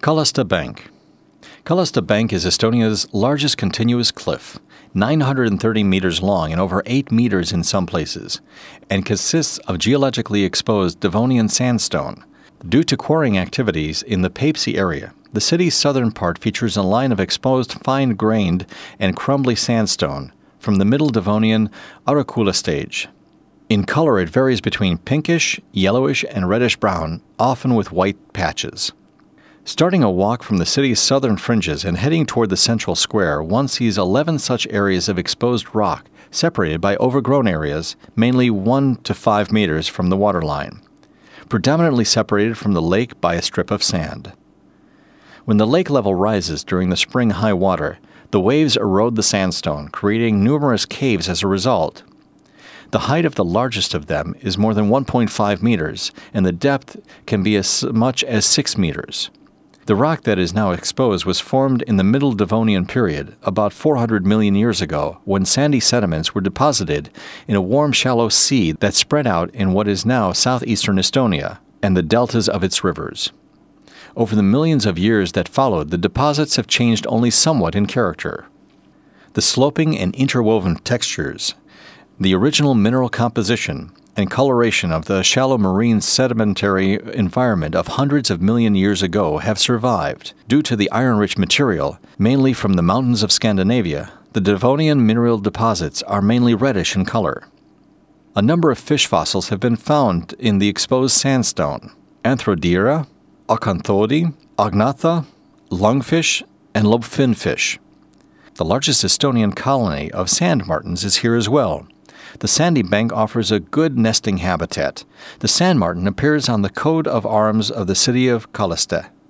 Kallasta Bank. Kallasta Bank is Estonia's largest continuous cliff, 930 meters long and over 8 meters in some places, and consists of geologically exposed Devonian sandstone. Due to quarrying activities in the Peipsi area, the city's southern part features a line of exposed fine-grained and crumbly sandstone from the Middle Devonian Auricula stage. In color, it varies between pinkish, yellowish, and reddish-brown, often with white patches. Starting a walk from the city's southern fringes and heading toward the central square, one sees 11 such areas of exposed rock, separated by overgrown areas, mainly 1 to 5 meters from the waterline, predominantly separated from the lake by a strip of sand. When the lake level rises during the spring high water, the waves erode the sandstone, creating numerous caves as a result. The height of the largest of them is more than 1.5 meters, and the depth can be as much as 6 meters. The rock that is now exposed was formed in the Middle Devonian period, about 400 million years ago, when sandy sediments were deposited in a warm, shallow sea that spread out in what is now southeastern Estonia and the deltas of its rivers. Over the millions of years that followed, the deposits have changed only somewhat in character. The sloping and interwoven textures, the original mineral composition, and coloration of the shallow marine sedimentary environment of hundreds of million years ago have survived. Due to the iron-rich material, mainly from the mountains of Scandinavia, the Devonian mineral deposits are mainly reddish in color. A number of fish fossils have been found in the exposed sandstone: Anthrodira, Acanthodi, Agnatha, lungfish, and lobfinfish. The largest Estonian colony of sand martins is here as well. The sandy bank offers a good nesting habitat. The sand martin appears on the coat of arms of the city of Kallasta.